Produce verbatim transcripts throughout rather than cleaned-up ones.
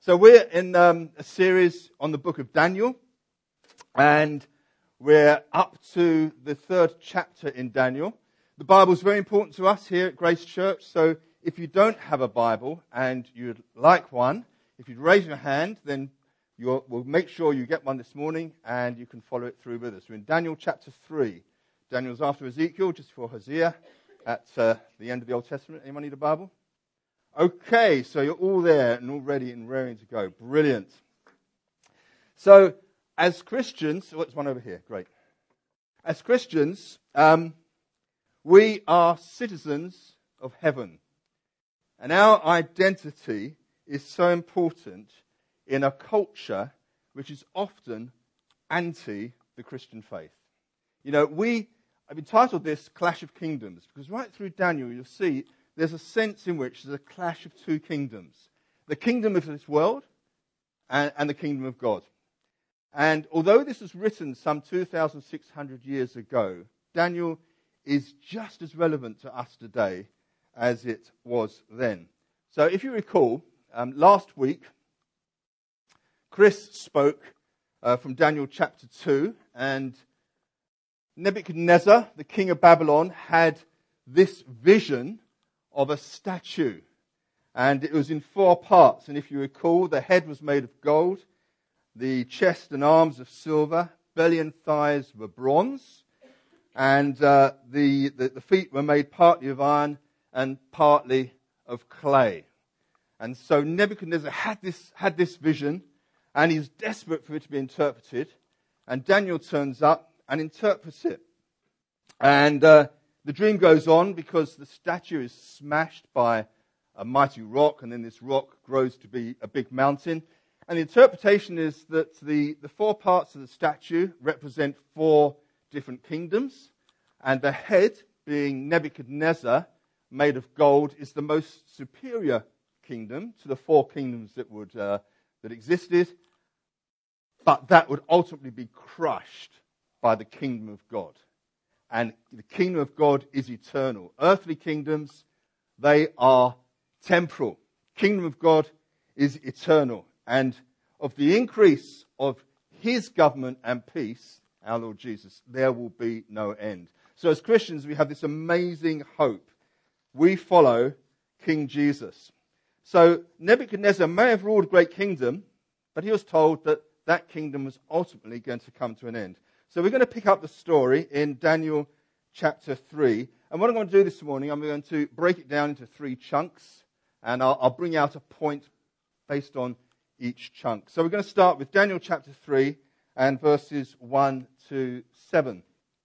So we're in um, a series on the book of Daniel, and we're up to the third chapter in Daniel. The Bible is very important to us here at Grace Church, so if you don't have a Bible and you'd like one, if you'd raise your hand, then you'll, we'll make sure you get one this morning and you can follow it through with us. We're in Daniel chapter three. Daniel's after Ezekiel, just before Hosea, at uh, the end of the Old Testament. Anyone need a Bible? Okay, so you're all there and all ready and raring to go. Brilliant. So, as Christians, what's one over here? Great. As Christians, um, we are citizens of heaven. And our identity is so important in a culture which is often anti the Christian faith. You know, we, I've entitled this Clash of Kingdoms, because right through Daniel you'll see there's a sense in which there's a clash of two kingdoms. The kingdom of this world and, and the kingdom of God. And although this was written some two thousand six hundred years ago, Daniel is just as relevant to us today as it was then. So if you recall, um, last week, Chris spoke uh, from Daniel chapter two, and Nebuchadnezzar, the king of Babylon, had this vision of a statue. And it was in four parts. And if you recall, the head was made of gold, the chest and arms of silver, belly and thighs were bronze, and uh, the, the, the feet were made partly of iron and partly of clay. And so Nebuchadnezzar had this, had this vision, and he's desperate for it to be interpreted. And Daniel turns up and interprets it. And uh, the dream goes on because the statue is smashed by a mighty rock, and then this rock grows to be a big mountain. And the interpretation is that the, the four parts of the statue represent four different kingdoms, and the head, being Nebuchadnezzar, made of gold, is the most superior kingdom to the four kingdoms that would uh, that existed, but that would ultimately be crushed by the kingdom of God. And the kingdom of God is eternal. Earthly kingdoms, they are temporal. Kingdom of God is eternal. And of the increase of his government and peace, our Lord Jesus, there will be no end. So as Christians, we have this amazing hope. We follow King Jesus. So Nebuchadnezzar may have ruled a great kingdom, but he was told that that kingdom was ultimately going to come to an end. So we're going to pick up the story in Daniel chapter three. And what I'm going to do this morning, I'm going to break it down into three chunks. And I'll, I'll bring out a point based on each chunk. So we're going to start with Daniel chapter three and verses one to seven.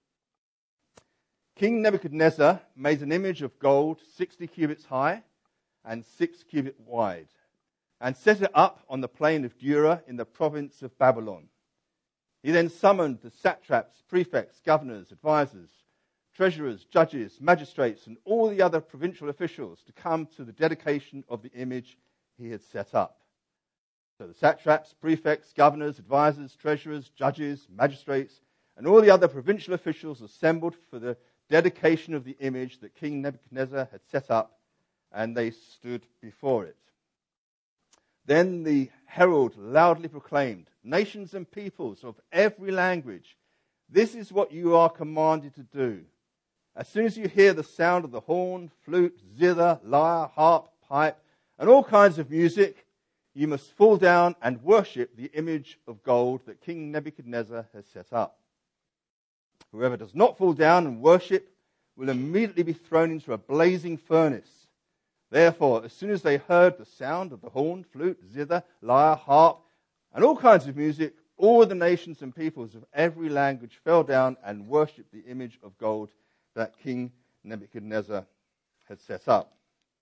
King Nebuchadnezzar made an image of gold sixty cubits high and six cubits wide, and set it up on the plain of Dura in the province of Babylon. He then summoned the satraps, prefects, governors, advisors, treasurers, judges, magistrates, and all the other provincial officials to come to the dedication of the image he had set up. So the satraps, prefects, governors, advisors, treasurers, judges, magistrates, and all the other provincial officials assembled for the dedication of the image that King Nebuchadnezzar had set up, and they stood before it. Then the herald loudly proclaimed, "Nations and peoples of every language, this is what you are commanded to do. As soon as you hear the sound of the horn, flute, zither, lyre, harp, pipe, and all kinds of music, you must fall down and worship the image of gold that King Nebuchadnezzar has set up. Whoever does not fall down and worship will immediately be thrown into a blazing furnace. Therefore, as soon as they heard the sound of the horn, flute, zither, lyre, harp, and all kinds of music, all the nations and peoples of every language fell down and worshipped the image of gold that King Nebuchadnezzar had set up."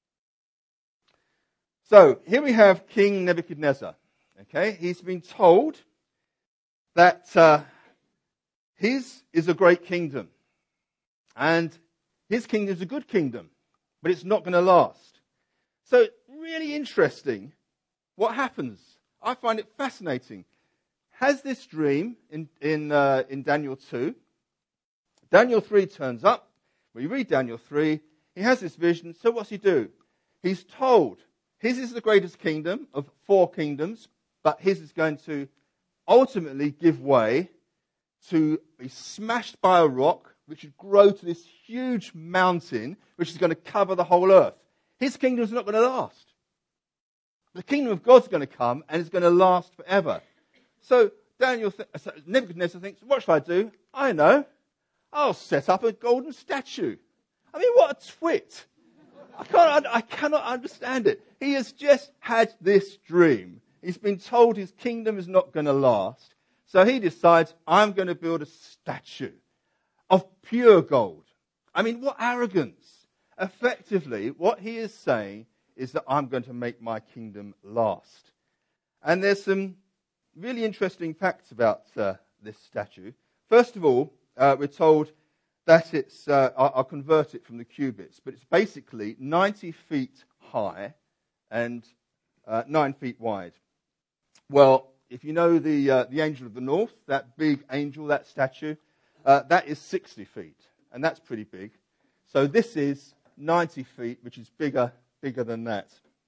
So, here we have King Nebuchadnezzar. Okay, he's been told that uh, his is a great kingdom. And his kingdom is a good kingdom, but it's not going to last. So, really interesting what happens. I find it fascinating. Has this dream in in, uh, in Daniel two, Daniel three turns up. We read Daniel three. He has this vision. So what's he do? He's told his is the greatest kingdom of four kingdoms, but his is going to ultimately give way to be smashed by a rock, which would grow to this huge mountain, which is going to cover the whole earth. His kingdom is not going to last. The kingdom of God's going to come, and it's going to last forever. So Daniel, th- Nebuchadnezzar thinks, what shall I do? I know. I'll set up a golden statue. I mean, what a twit. I can't, I cannot understand it. He has just had this dream. He's been told his kingdom is not going to last. So he decides, I'm going to build a statue of pure gold. I mean, what arrogance. Effectively, what he is saying is that I'm going to make my kingdom last. And there's some really interesting facts about uh, this statue. First of all, uh, we're told that it's, uh, I'll, I'll convert it from the cubits, but it's basically ninety feet high and uh, nine feet wide. Well, if you know the uh, the angel of the north, that big angel, that statue, uh, that is sixty feet, and that's pretty big. So this is ninety feet, which is bigger, bigger than that.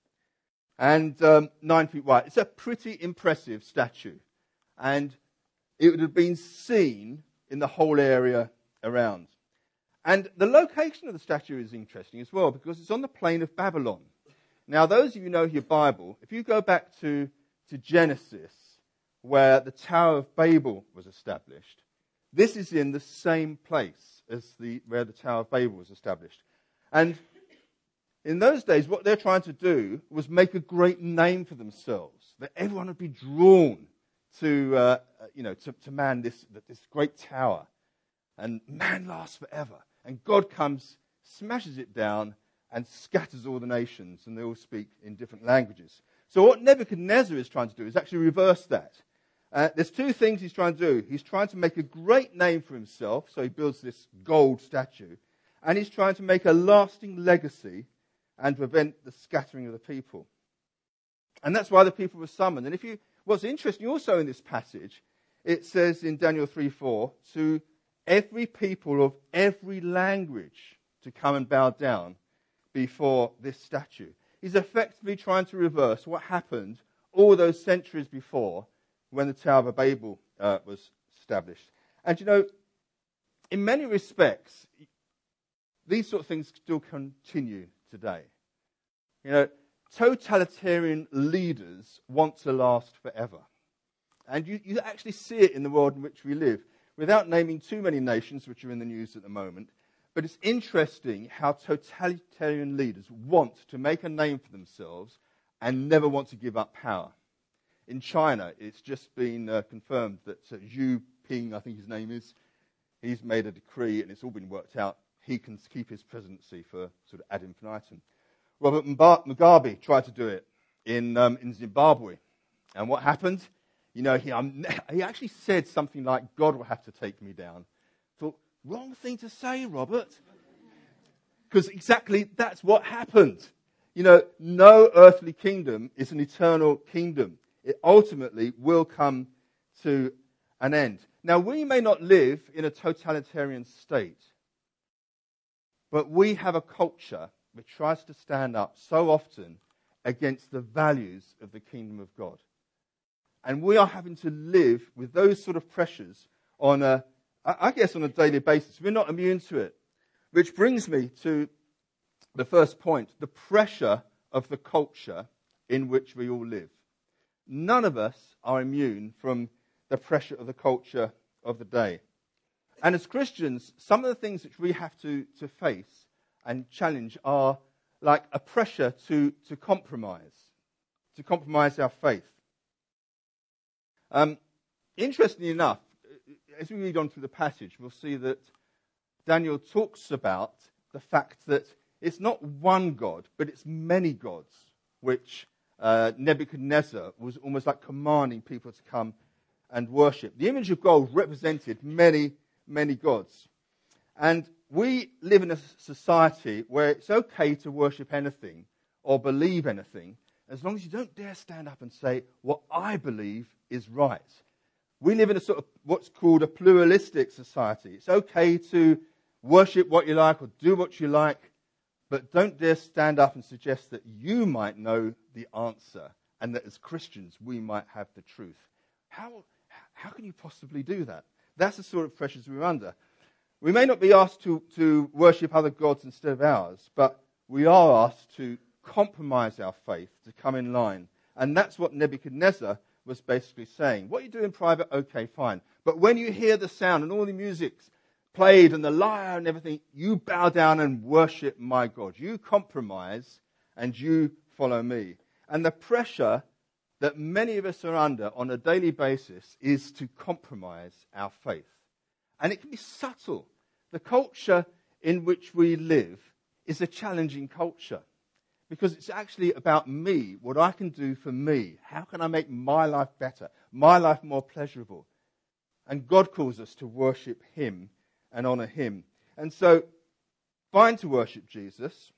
And um, nine feet wide. It's a pretty impressive statue. And it would have been seen in the whole area around. And the location of the statue is interesting as well, because it's on the plain of Babylon. Now, those of you who know your Bible, if you go back to, to Genesis, where the Tower of Babel was established, this is in the same place as the where the Tower of Babel was established. And in those days, what they're trying to do was make a great name for themselves, that everyone would be drawn to, uh, you know, to, to man this, this great tower. And man lasts forever. And God comes, smashes it down, and scatters all the nations, and they all speak in different languages. So what Nebuchadnezzar is trying to do is actually reverse that. Uh, there's two things he's trying to do. He's trying to make a great name for himself, so he builds this gold statue. And he's trying to make a lasting legacy and prevent the scattering of the people. And that's why the people were summoned. And if you, what's interesting also in this passage, it says in Daniel three four, to every people of every language to come and bow down before this statue. He's effectively trying to reverse what happened all those centuries before when the Tower of Babel uh, was established. And you know, in many respects, these sort of things still continue today. You know, totalitarian leaders want to last forever. And you, you actually see it in the world in which we live, without naming too many nations which are in the news at the moment. But it's interesting how totalitarian leaders want to make a name for themselves and never want to give up power. In China, it's just been uh, confirmed that uh, Xi Jinping, I think his name is, he's made a decree and it's all been worked out. He can keep his presidency for sort of ad infinitum. Robert Mugabe tried to do it in um, in Zimbabwe. And what happened? You know, he, um, he actually said something like, God will have to take me down. Thought, wrong thing to say, Robert. Because exactly that's what happened. You know, no earthly kingdom is an eternal kingdom. It ultimately will come to an end. Now, we may not live in a totalitarian state, but we have a culture which tries to stand up so often against the values of the kingdom of God. And we are having to live with those sort of pressures on a, I guess, on a daily basis. We're not immune to it. Which brings me to the first point, the pressure of the culture in which we all live. None of us are immune from the pressure of the culture of the day. And as Christians, some of the things which we have to, to face and challenge are like a pressure to, to compromise, to compromise our faith. Um, interestingly enough, as we read on through the passage, we'll see that Daniel talks about the fact that it's not one God, but it's many gods, which uh, Nebuchadnezzar was almost like commanding people to come and worship. The image of gold represented many, many gods. And we live in a society where it's okay to worship anything or believe anything, as long as you don't dare stand up and say, what I believe is right. We live in a sort of what's called a pluralistic society. It's okay to worship what you like or do what you like, But don't dare stand up and suggest that you might know the answer and that as Christians we might have the truth. How, how can you possibly do that? That's the sort of pressures we're under. We may not be asked to, to worship other gods instead of ours, but we are asked to compromise our faith, to come in line. And that's what Nebuchadnezzar was basically saying. What you do in private, okay, fine. But when you hear the sound and all the music's played and the lyre and everything, you bow down and worship my God. You compromise and you follow me. And the pressure that many of us are under on a daily basis is to compromise our faith. And it can be subtle. The culture in which we live is a challenging culture because it's actually about me, what I can do for me. How can I make my life better, my life more pleasurable? And God calls us to worship him and honor him. And so, fine to worship Jesus,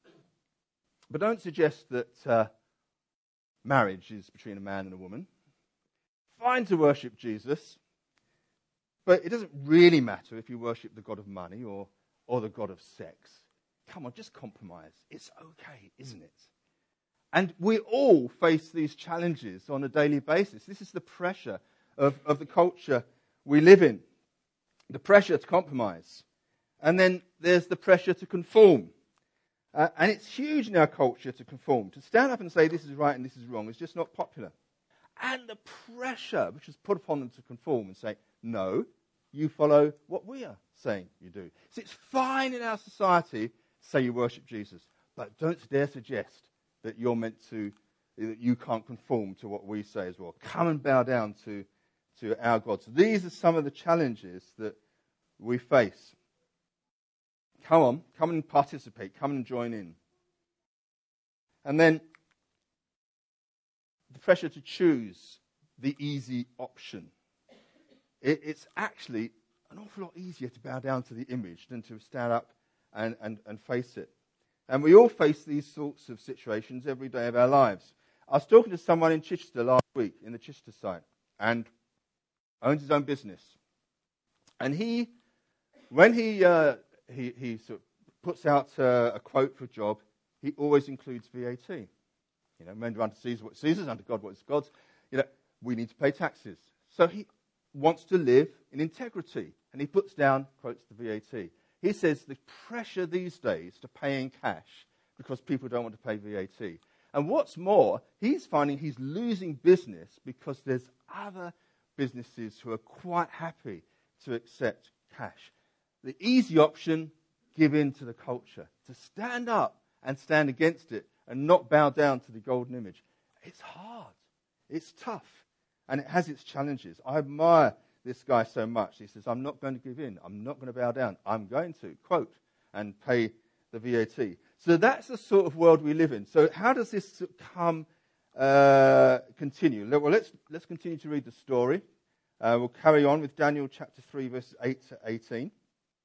but don't suggest that uh, marriage is between a man and a woman. Fine to worship Jesus, but it doesn't really matter if you worship the God of money or, or the God of sex. Come on, just compromise. It's okay, isn't it? And we all face these challenges on a daily basis. This is the pressure of, of the culture we live in. The pressure to compromise. And then there's the pressure to conform. Uh, and it's huge in our culture to conform. To stand up and say this is right and this is wrong is just not popular. And the pressure which is put upon them to conform and say, no, you follow what we are saying you do. So it's fine in our society to say you worship Jesus, but don't dare suggest that you're meant to, that you can't conform to what we say as well. Come and bow down to, to our God. So these are some of the challenges that we face. Come on, come and participate, come and join in. And then the pressure to choose the easy option. It, it's actually an awful lot easier to bow down to the image than to stand up and, and, and face it. And we all face these sorts of situations every day of our lives. I was talking to someone in Chichester last week, in the Chichester site, and owns his own business. And he, when he uh, he, he sort of puts out uh, a quote for a job, he always includes V A T. You know, render unto Caesar what Caesar's, unto God what is God's. You know, we need to pay taxes. So he wants to live in integrity, and he puts down, quotes the V A T. He says the pressure these days to pay in cash because people don't want to pay V A T. And what's more, he's finding he's losing business because there's other businesses who are quite happy to accept cash. The easy option, give in to the culture. To stand up and stand against it and not bow down to the golden image. It's hard. It's tough. And it has its challenges. I admire this guy so much. He says, I'm not going to give in. I'm not going to bow down. I'm going to, quote, and pay the V A T. So that's the sort of world we live in. So how does this come, uh, continue? Well, let's, let's continue to read the story. Uh, we'll carry on with Daniel chapter three, verses eight to eighteen.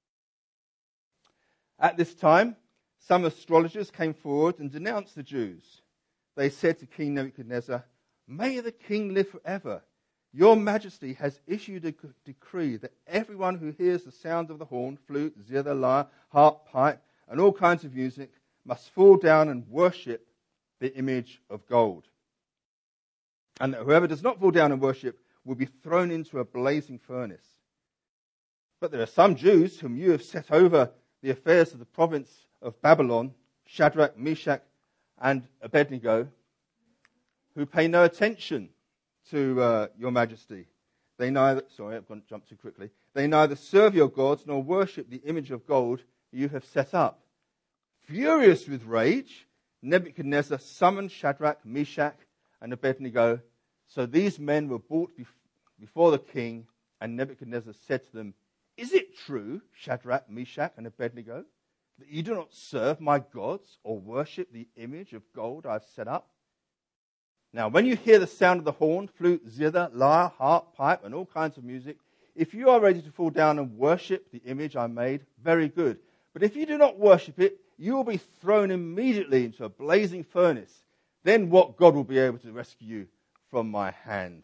At this time, some astrologers came forward and denounced the Jews. They said to King Nebuchadnezzar, may the king live forever. Your majesty has issued a decree that everyone who hears the sound of the horn, flute, zither, lyre, harp, pipe, and all kinds of music must fall down and worship the image of gold. And that whoever does not fall down and worship will be thrown into a blazing furnace. But there are some Jews whom you have set over the affairs of the province of Babylon, Shadrach, Meshach, and Abednego, who pay no attention to uh, your majesty. They neither, sorry, I've gone jumped too quickly. They neither serve your gods nor worship the image of gold you have set up. Furious with rage, Nebuchadnezzar summoned Shadrach, Meshach, and Abednego. So these men were brought bef- before the king, and Nebuchadnezzar said to them, is it true, Shadrach, Meshach, and Abednego, that you do not serve my gods or worship the image of gold I have set up? Now, when you hear the sound of the horn, flute, zither, lyre, harp, pipe, and all kinds of music, if you are ready to fall down and worship the image I made, very good. But if you do not worship it, you will be thrown immediately into a blazing furnace. Then what God will be able to rescue you from my hand?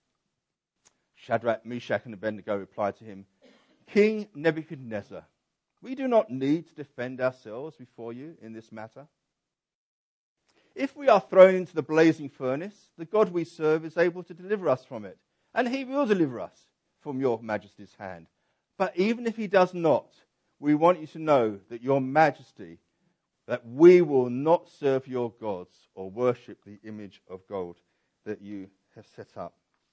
Shadrach, Meshach, and Abednego replied to him, King Nebuchadnezzar, We do not need to defend ourselves before you in this matter. If we are thrown into the blazing furnace, the God we serve is able to deliver us from it, and he will deliver us from your majesty's hand. But even if he does not, we want you to know that your majesty, that we will not serve your gods or worship the image of gold that you have set up.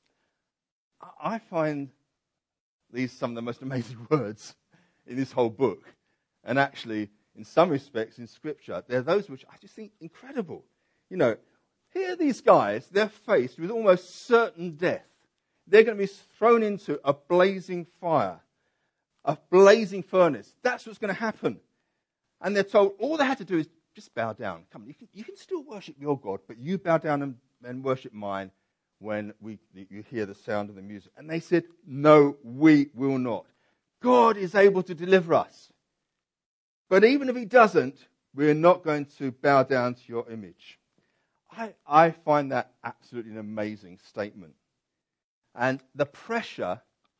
I find these some of the most amazing words in this whole book. And actually, in some respects, in Scripture, they're those which I just think incredible. You know, here are these guys, they're faced with almost certain death. They're going to be thrown into a blazing fire, a blazing furnace. That's what's going to happen. And they're told all they had to do is just bow down. Come on, you can, you can still worship your God, but you bow down and, and worship mine when we you hear the sound of the music. And they said, no, we will not. God is able to deliver us. But even if he doesn't, we're not going to bow down to your image. I, I find that absolutely an amazing statement. And the pressure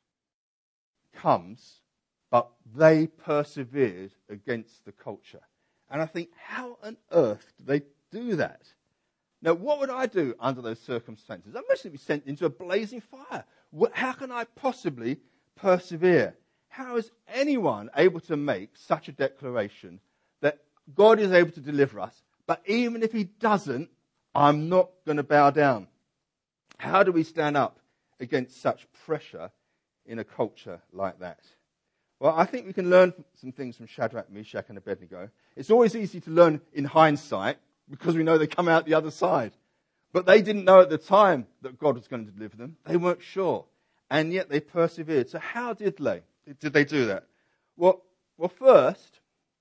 comes, but they persevered against the culture. And I think, how on earth do they do that? Now, what would I do under those circumstances? I'd mostly be sent into a blazing fire. How can I possibly persevere? How is anyone able to make such a declaration that God is able to deliver us, but even if he doesn't, I'm not going to bow down? How do we stand up against such pressure in a culture like that? Well, I think we can learn some things from Shadrach, Meshach, and Abednego. It's always easy to learn in hindsight because we know they come out the other side. But they didn't know at the time that God was going to deliver them. They weren't sure. And yet they persevered. So how did they? Did they do that? Well, well, first,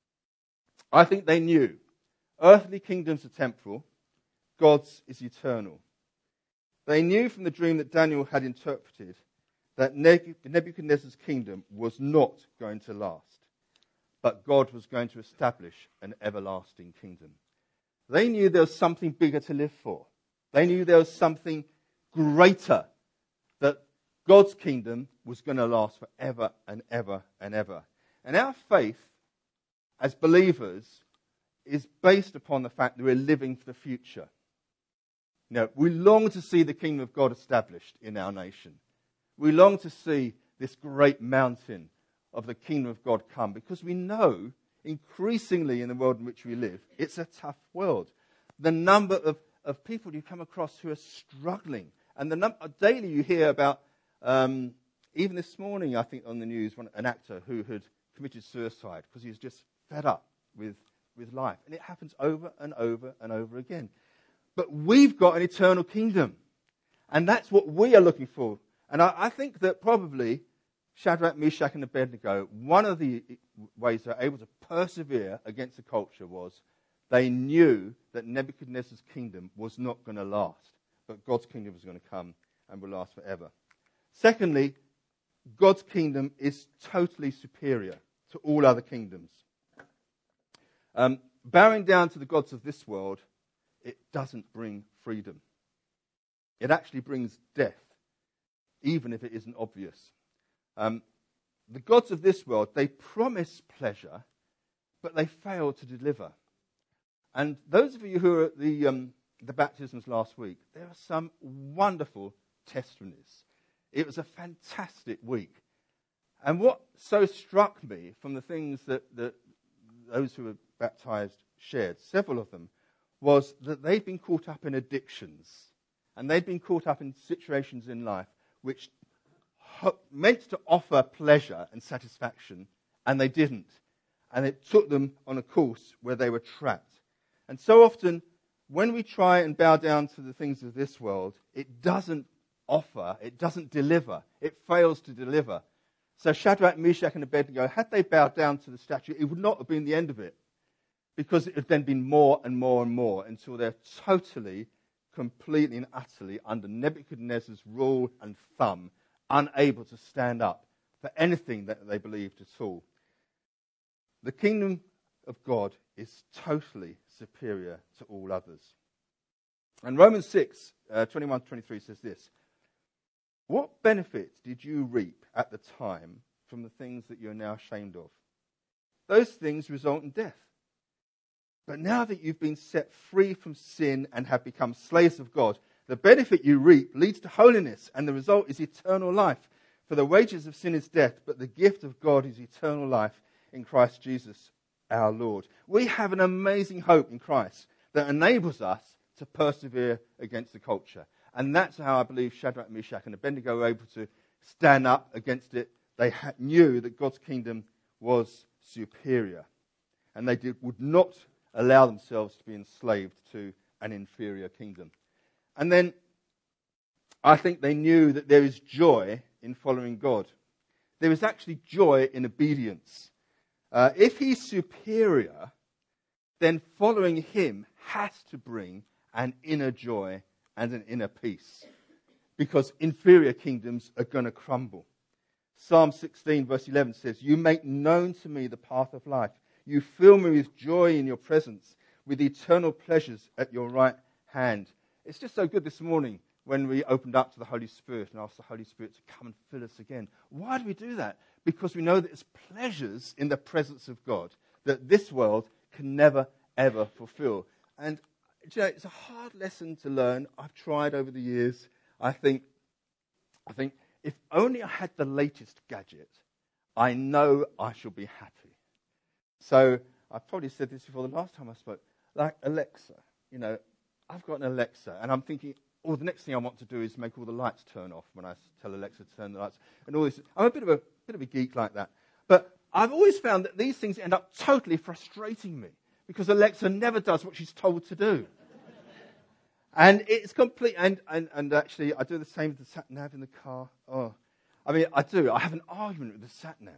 I think they knew earthly kingdoms are temporal, God's is eternal. They knew from the dream that Daniel had interpreted that Nebuchadnezzar's kingdom was not going to last, but God was going to establish an everlasting kingdom. They knew there was something bigger to live for. They knew there was something greater, that God's kingdom was going to last forever and ever and ever. And our faith as believers is based upon the fact that we're living for the future. Now, we long to see the kingdom of God established in our nation. We long to see this great mountain of the kingdom of God come, because we know increasingly in the world in which we live, it's a tough world. The number of, of people you come across who are struggling, and the num- daily you hear about, um, even this morning, I think on the news, one, an actor who had committed suicide because he was just fed up with, with life. And it happens over and over and over again. But we've got an eternal kingdom, and that's what we are looking for. And I, I think that probably Shadrach, Meshach, and Abednego, one of the ways they're able to persevere against the culture was they knew that Nebuchadnezzar's kingdom was not going to last, but God's kingdom was going to come and will last forever. Secondly, God's kingdom is totally superior to all other kingdoms. Um, bowing down to the gods of this world, it doesn't bring freedom. It actually brings death, even if it isn't obvious. Um, the gods of this world, they promise pleasure, but they fail to deliver. And those of you who were at the, um, the baptisms last week, there are some wonderful testimonies. It was a fantastic week. And what so struck me from the things that, that those who were baptized shared, several of them, was that they'd been caught up in addictions, and they'd been caught up in situations in life which ho- meant to offer pleasure and satisfaction, and they didn't. And it took them on a course where they were trapped. And so often, when we try and bow down to the things of this world, it doesn't offer, it doesn't deliver, it fails to deliver. So Shadrach, Meshach, and Abednego, had they bowed down to the statue, it would not have been the end of it, because it had then been more and more and more until they're totally, completely and utterly under Nebuchadnezzar's rule and thumb, unable to stand up for anything that they believed at all. The kingdom of God is totally superior to all others. And Romans six, uh, twenty-one to twenty-three says this: "What benefit did you reap at the time from the things that you're now ashamed of? those things result in death. But now that you've been set free from sin and have become slaves of God, the benefit you reap leads to holiness, and the result is eternal life. For the wages of sin is death, but the gift of God is eternal life in Christ Jesus our Lord. We have an amazing hope in Christ that enables us to persevere against the culture. And that's how I believe Shadrach, Meshach, and Abednego were able to stand up against it. They ha- knew that God's kingdom was superior. And they did, would not allow themselves to be enslaved to an inferior kingdom. And then I think they knew that there is joy in following God. There is actually joy in obedience. Uh, if he's superior, then following him has to bring an inner joy and an inner peace, because inferior kingdoms are going to crumble. Psalm sixteen verse eleven says, "You make known to me the path of life. You fill me with joy in your presence, with eternal pleasures at your right hand." It's just so good this morning when we opened up to the Holy Spirit and asked the Holy Spirit to come and fill us again. Why do we do that? Because we know that there's pleasures in the presence of God that this world can never, ever fulfill. And you know, it's a hard lesson to learn. I've tried over the years. I think, I think if only I had the latest gadget, I know I shall be happy. So I've probably said this before the last time I spoke. Like Alexa, you know, I've got an Alexa, and I'm thinking, oh, the next thing I want to do is make all the lights turn off when I tell Alexa to turn the lights, and all this. I'm a bit of a bit of a geek like that, but I've always found that these things end up totally frustrating me because Alexa never does what she's told to do, and it's complete. And, and and actually, I do the same with the sat nav in the car. Oh, I mean, I do. I have an argument with the sat nav,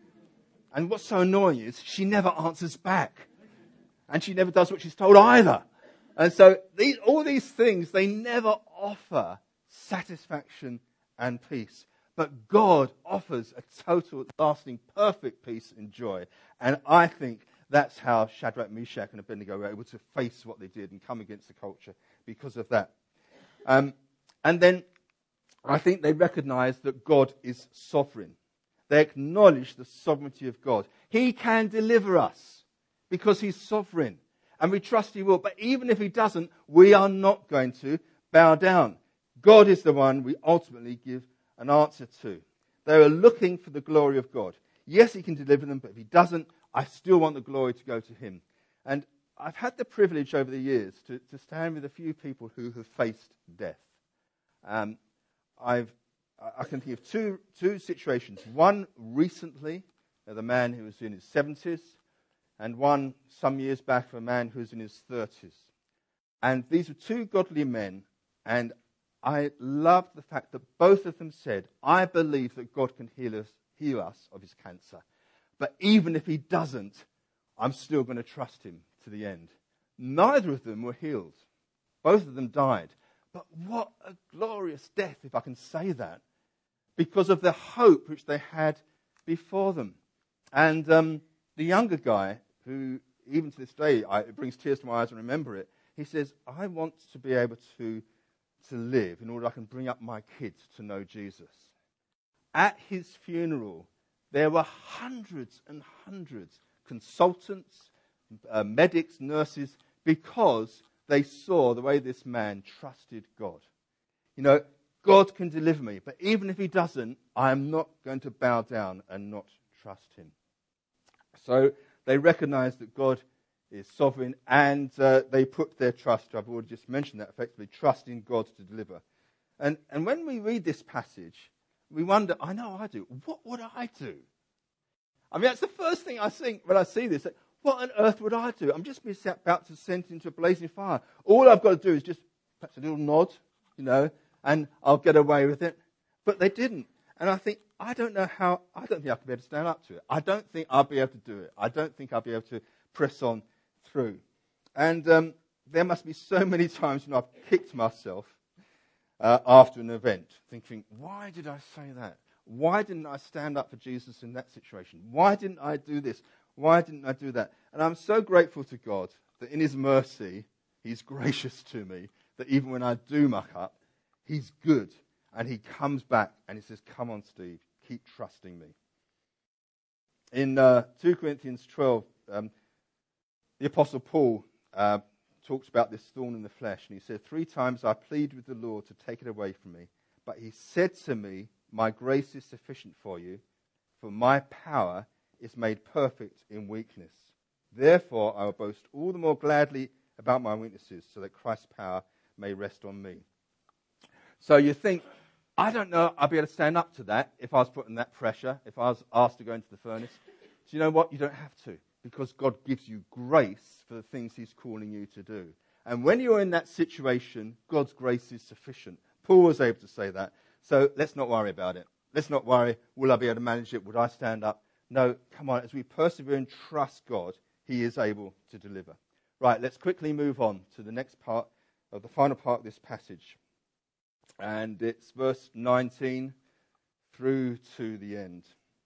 and what's so annoying is she never answers back, and she never does what she's told either. And so these, all these things, they never offer satisfaction and peace. But God offers a total, lasting, perfect peace and joy. And I think that's how Shadrach, Meshach, and Abednego were able to face what they did and come against the culture because of that. Um, and then I think they recognized that God is sovereign. They acknowledge the sovereignty of God. He can deliver us because he's sovereign. And we trust he will. But even if he doesn't, we are not going to bow down. God is the one we ultimately give an answer to. They are looking for the glory of God. Yes, he can deliver them, but if he doesn't, I still want the glory to go to him. And I've had the privilege over the years to, to stand with a few people who have faced death. Um, I've, I can think of two, two situations. One recently, the man who was in his seventies, and one some years back for a man who was in his thirties. And these were two godly men, and I loved the fact that both of them said, I believe that God can heal us, heal us of his cancer. But even if he doesn't, I'm still going to trust him to the end. Neither of them were healed. Both of them died. But what a glorious death, if I can say that, because of the hope which they had before them. And um, the younger guy, who even to this day, I, it brings tears to my eyes and remember it, he says, I want to be able to, to live in order I can bring up my kids to know Jesus. At his funeral, there were hundreds and hundreds, consultants, uh, medics, nurses, because they saw the way this man trusted God. You know, God can deliver me, but even if he doesn't, I am not going to bow down and not trust him. So they recognize that God is sovereign, and uh, they put their trust, I've already just mentioned that, effectively, trust in God to deliver. And, and when we read this passage, we wonder, I know I do, what would I do? I mean, that's the first thing I think when I see this. What on earth would I do? I'm just being about to sent into a blazing fire. All I've got to do is just perhaps a little nod, you know, and I'll get away with it. But they didn't. And I think, I don't know how, I don't think I can be able to stand up to it. I don't think I'll be able to do it. I don't think I'll be able to press on through. And um, there must be so many times when I've kicked myself uh, after an event, thinking, why did I say that? Why didn't I stand up for Jesus in that situation? Why didn't I do this? Why didn't I do that? And I'm so grateful to God that in his mercy, he's gracious to me, that even when I do muck up, he's good. And he comes back and he says, come on, Steve, keep trusting me. In uh, two Corinthians twelve, um, the Apostle Paul uh, talks about this thorn in the flesh, and he said, three times I plead with the Lord to take it away from me, but he said to me, my grace is sufficient for you, for my power is made perfect in weakness. Therefore I will boast all the more gladly about my weaknesses, so that Christ's power may rest on me. So you think, I don't know I'll be able to stand up to that if I was put in that pressure, if I was asked to go into the furnace. Do you know what? You don't have to, because God gives you grace for the things he's calling you to do. And when you're in that situation, God's grace is sufficient. Paul was able to say that. So let's not worry about it. Let's not worry, will I be able to manage it? Would I stand up? No, come on, as we persevere and trust God, he is able to deliver. Right, let's quickly move on to the next part of the final part of this passage. And it's verse nineteen through to the end.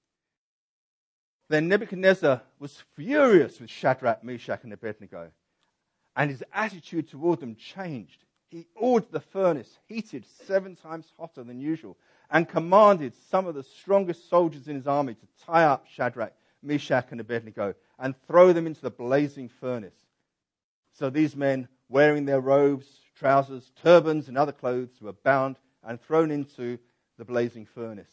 Then Nebuchadnezzar was furious with Shadrach, Meshach, and Abednego, and his attitude toward them changed. He ordered the furnace heated seven times hotter than usual, and commanded some of the strongest soldiers in his army to tie up Shadrach, Meshach, and Abednego, and throw them into the blazing furnace. So these men, wearing their robes, trousers, turbans, and other clothes, were bound and thrown into the blazing furnace.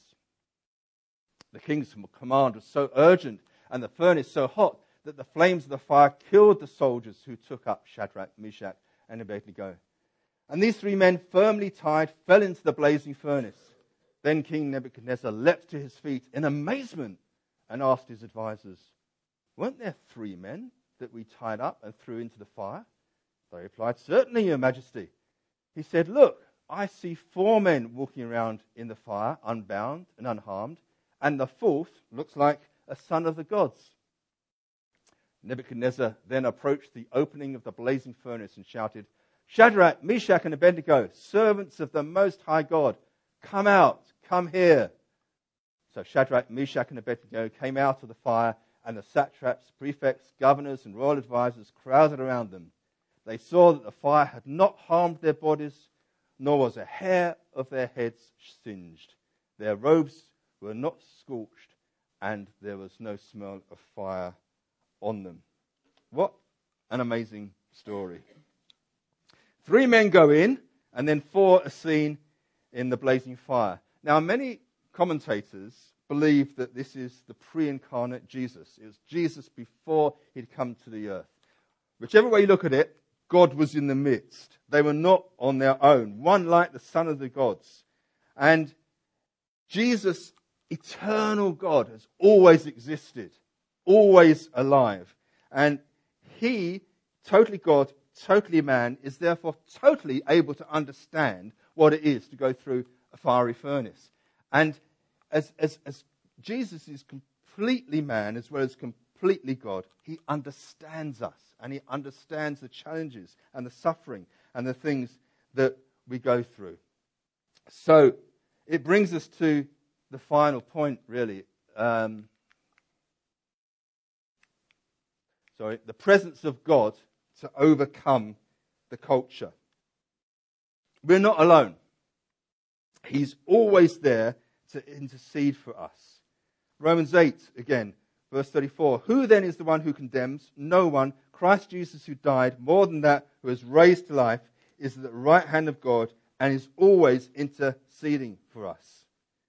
The king's command was so urgent and the furnace so hot that the flames of the fire killed the soldiers who took up Shadrach, Meshach, and Abednego. And these three men, firmly tied, fell into the blazing furnace. Then King Nebuchadnezzar leapt to his feet in amazement and asked his advisors, weren't there three men that we tied up and threw into the fire? They replied, certainly, your majesty. He said, look, I see four men walking around in the fire, unbound and unharmed, and the fourth looks like a son of the gods. Nebuchadnezzar then approached the opening of the blazing furnace and shouted, Shadrach, Meshach, and Abednego, servants of the Most High God, come out, come here. So Shadrach, Meshach, and Abednego came out of the fire, and the satraps, prefects, governors, and royal advisors crowded around them. They saw that the fire had not harmed their bodies, nor was a hair of their heads singed. Their robes were not scorched, and there was no smell of fire on them. What an amazing story. Three men go in, and then four are seen in the blazing fire. Now, many commentators believe that this is the pre-incarnate Jesus. It was Jesus before he'd come to the earth. Whichever way you look at it, God was in the midst. They were not on their own, one like the Son of the gods. And Jesus, eternal God, has always existed, always alive. And he, totally God, totally man, is therefore totally able to understand what it is to go through a fiery furnace. And as, as, as Jesus is completely man as well as completely God, he understands us, and he understands the challenges and the suffering and the things that we go through. So it brings us to the final point, really. Um, sorry, the presence of God to overcome the culture. We're not alone. He's always there to intercede for us. Romans eight, again, verse thirty-four. Who then is the one who condemns? No one. Christ Jesus, who died, more than that, who is raised to life, is at the right hand of God and is always interceding for us.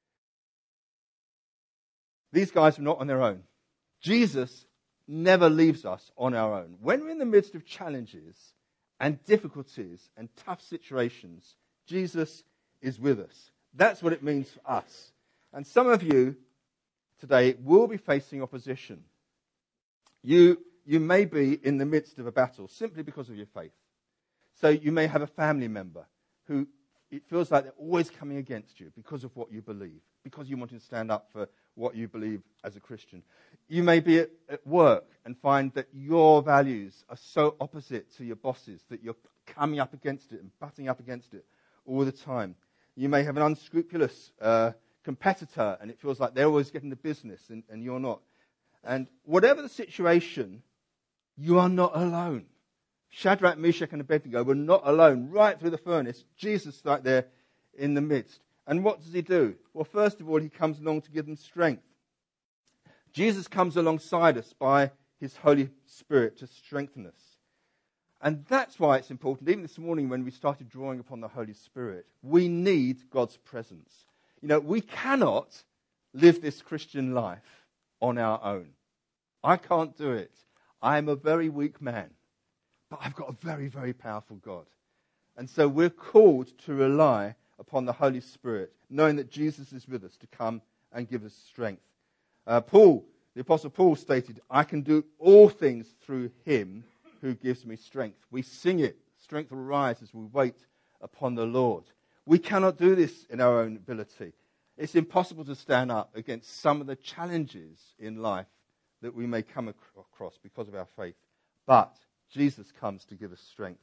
These guys are not on their own. Jesus never leaves us on our own. When we're in the midst of challenges and difficulties and tough situations, Jesus is with us. That's what it means for us. And some of you today will be facing opposition. You, you may be in the midst of a battle simply because of your faith. So you may have a family member who it feels like they're always coming against you because of what you believe, because you want to stand up for what you believe as a Christian. You may be at, at work and find that your values are so opposite to your bosses that you're coming up against it and butting up against it all the time. You may have an unscrupulous uh, competitor and it feels like they're always getting the business and, and you're not. And whatever the situation, you are not alone. Shadrach, Meshach, and Abednego were not alone. Right through the furnace, Jesus right there in the midst. And what does he do? Well, first of all, he comes along to give them strength. Jesus comes alongside us by his Holy Spirit to strengthen us. And that's why it's important, even this morning when we started drawing upon the Holy Spirit, we need God's presence. You know, we cannot live this Christian life on our own. I can't do it. I'm a very weak man, but I've got a very, very powerful God. And so we're called to rely upon the Holy Spirit, knowing that Jesus is with us to come and give us strength. Uh, Paul, the Apostle Paul stated, I can do all things through him who gives me strength. We sing it. Strength will rise as we wait upon the Lord. We cannot do this in our own ability. It's impossible to stand up against some of the challenges in life that we may come across because of our faith. But Jesus comes to give us strength.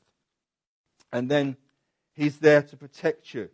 And then he's there to protect you.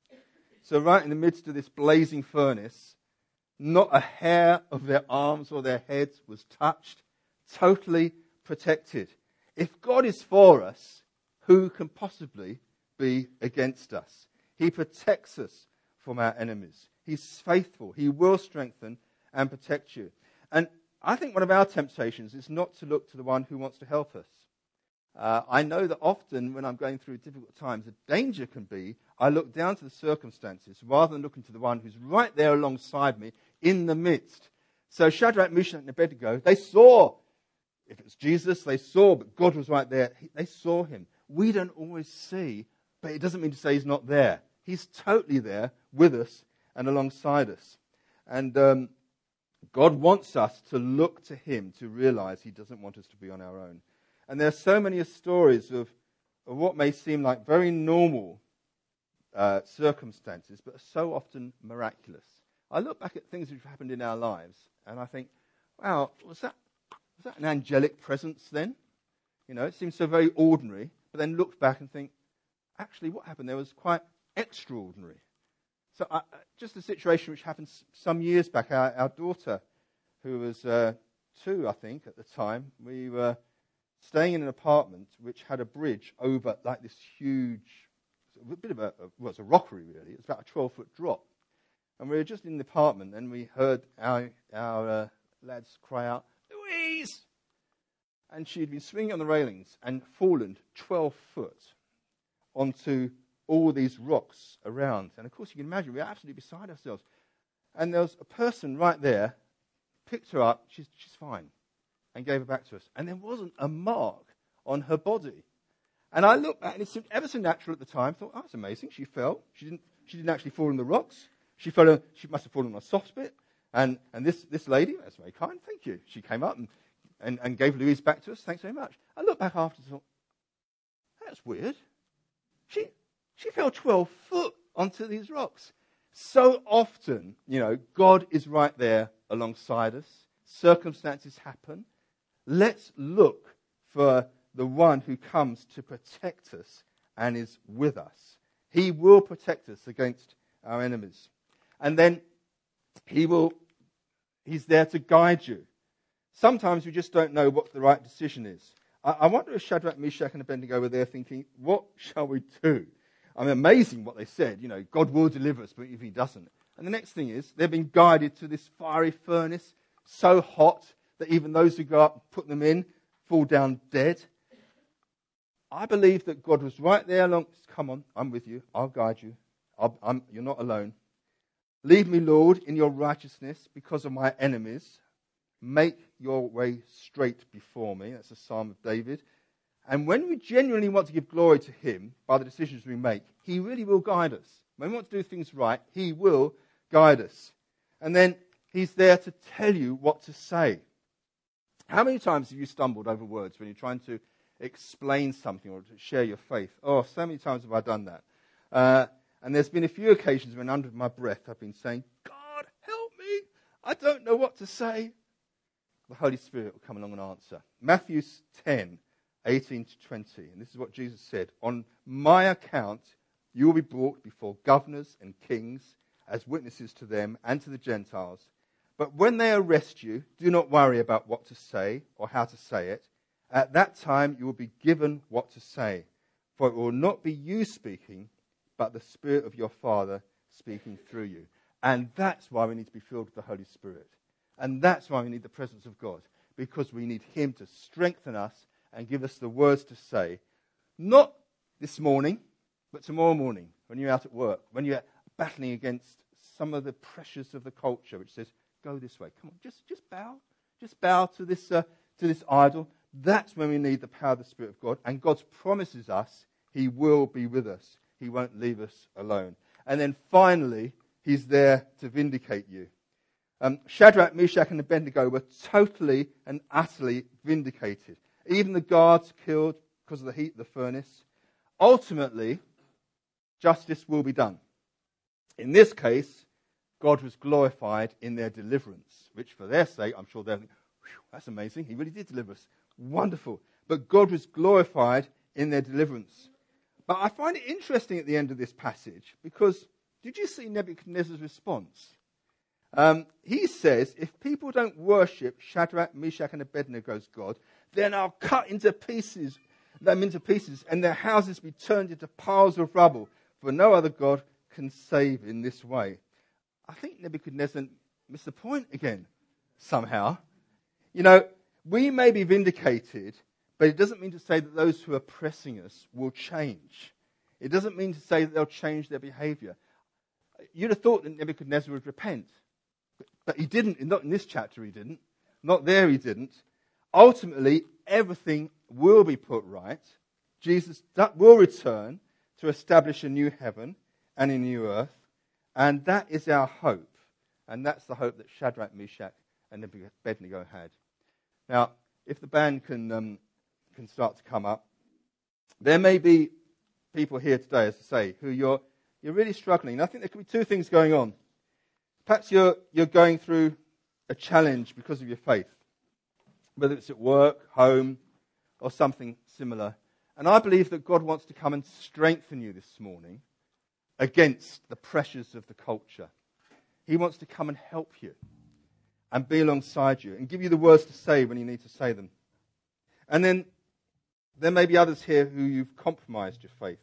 So right in the midst of this blazing furnace, not a hair of their arms or their heads was touched, totally protected. If God is for us, who can possibly be against us? He protects us from our enemies. He's faithful. He will strengthen and protect you. And I think one of our temptations is not to look to the one who wants to help us. Uh, I know that often when I'm going through difficult times, the danger can be I look down to the circumstances rather than looking to the one who's right there alongside me in the midst. So Shadrach, Meshach, and Abednego, they saw, if it's Jesus, they saw, but God was right there. They saw him. We don't always see, but it doesn't mean to say he's not there. He's totally there with us and alongside us. And um, God wants us to look to him to realize he doesn't want us to be on our own. And there are so many stories of, of what may seem like very normal uh, circumstances, but are so often miraculous. I look back at things which have happened in our lives, and I think, wow, was that was that an angelic presence then? You know, it seems so very ordinary, but then look back and think, actually what happened there was quite extraordinary. So uh, just a situation which happened some years back, our, our daughter, who was uh, two, I think, at the time, we were staying in an apartment which had a bridge over like this huge, a bit of a, well, it's a rockery really. It's about a twelve-foot drop. And we were just in the apartment and we heard our, our uh, lads cry out, Louise! And she'd been swinging on the railings and fallen twelve foot onto all these rocks around. And of course you can imagine, we were absolutely beside ourselves. And there was a person right there, picked her up, she's, she's fine, and gave her back to us. And there wasn't a mark on her body. And I looked back, and it seemed ever so natural at the time. I thought, oh, that's amazing. She fell. She didn't She didn't actually fall in the rocks. She fell. On, she must have fallen on a soft bit. And and this, this lady, that's very kind, thank you. She came up and, and, and gave Louise back to us. Thanks very much. I looked back after and thought, that's weird. She she fell twelve foot onto these rocks. So often, you know, God is right there alongside us. Circumstances happen. Let's look for the one who comes to protect us and is with us. He will protect us against our enemies. And then he will, he's there to guide you. Sometimes we just don't know what the right decision is. I, I wonder if Shadrach, Meshach, and Abednego were there thinking, what shall we do? I mean, amazing what they said. You know, God will deliver us, but if he doesn't. And the next thing is, they've been guided to this fiery furnace, so hot that even those who go up and put them in fall down dead. I believe that God was right there along. Come on, I'm with you. I'll guide you. I'll, I'm, you're not alone. Lead me, Lord, in your righteousness because of my enemies. Make your way straight before me. That's a Psalm of David. And when we genuinely want to give glory to him by the decisions we make, he really will guide us. When we want to do things right, he will guide us. And then he's there to tell you what to say. How many times have you stumbled over words when you're trying to explain something or to share your faith? Oh, so many times have I done that. Uh, and there's been a few occasions when under my breath I've been saying, God, help me. I don't know what to say. The Holy Spirit will come along and answer. Matthew ten, eighteen to twenty. And this is what Jesus said. On my account, you will be brought before governors and kings as witnesses to them and to the Gentiles. But when they arrest you, do not worry about what to say or how to say it. At that time, you will be given what to say. For it will not be you speaking, but the Spirit of your Father speaking through you. And that's why we need to be filled with the Holy Spirit. And that's why we need the presence of God, because we need him to strengthen us and give us the words to say, not this morning, but tomorrow morning, when you're out at work, when you're battling against some of the pressures of the culture, which says, go this way. Come on, just, just bow. Just bow to this, uh, to this idol. That's when we need the power of the Spirit of God. And God promises us he will be with us. He won't leave us alone. And then finally, he's there to vindicate you. Um, Shadrach, Meshach, and Abednego were totally and utterly vindicated. Even the guards killed because of the heat of the furnace. Ultimately, justice will be done. In this case, God was glorified in their deliverance, which for their sake, I'm sure they're thinking, that's amazing. He really did deliver us. Wonderful. But God was glorified in their deliverance. But I find it interesting at the end of this passage, because did you see Nebuchadnezzar's response? Um, he says, if people don't worship Shadrach, Meshach, and Abednego's God, then I'll cut into pieces, them into pieces, and their houses be turned into piles of rubble, for no other God can save in this way. I think Nebuchadnezzar missed the point again, somehow. You know, we may be vindicated, but it doesn't mean to say that those who are oppressing us will change. It doesn't mean to say that they'll change their behavior. You'd have thought that Nebuchadnezzar would repent. But he didn't. Not in this chapter he didn't. Not there he didn't. Ultimately, everything will be put right. Jesus will return to establish a new heaven and a new earth. And that is our hope. And that's the hope that Shadrach, Meshach, and Abednego had. Now, if the band can um, can start to come up, there may be people here today, as I say, who you're you're really struggling. And I think there could be two things going on. Perhaps you're you're going through a challenge because of your faith, whether it's at work, home, or something similar. And I believe that God wants to come and strengthen you this morning against the pressures of the culture. He wants to come and help you and be alongside you and give you the words to say when you need to say them. And then there may be others here who you've compromised your faith.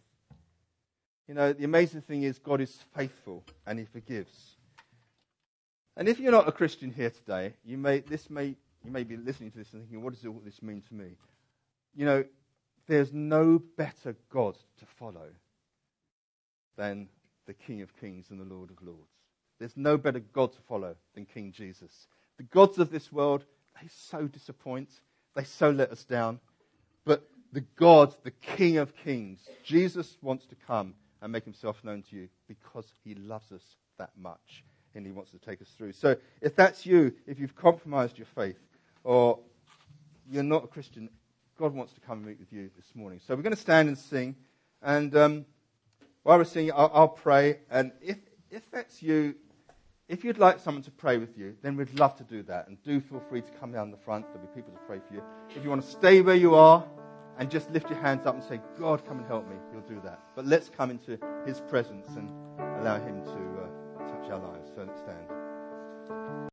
You know, the amazing thing is God is faithful and he forgives. And if you're not a Christian here today, you may this may you may be listening to this and thinking, what does all this mean to me? You know, there's no better God to follow than the King of Kings and the Lord of Lords. There's no better God to follow than King Jesus. The gods of this world, they so disappoint. They so let us down. But the God, the King of Kings, Jesus wants to come and make himself known to you because he loves us that much and he wants to take us through. So if that's you, if you've compromised your faith or you're not a Christian, God wants to come and meet with you this morning. So we're going to stand and sing. And um, while we're singing, I'll, I'll pray. And if if that's you, if you'd like someone to pray with you, then we'd love to do that. And do feel free to come down the front. There'll be people to pray for you. If you want to stay where you are and just lift your hands up and say, God, come and help me, you'll do that. But let's come into his presence and allow him to uh, touch our lives. So let's stand.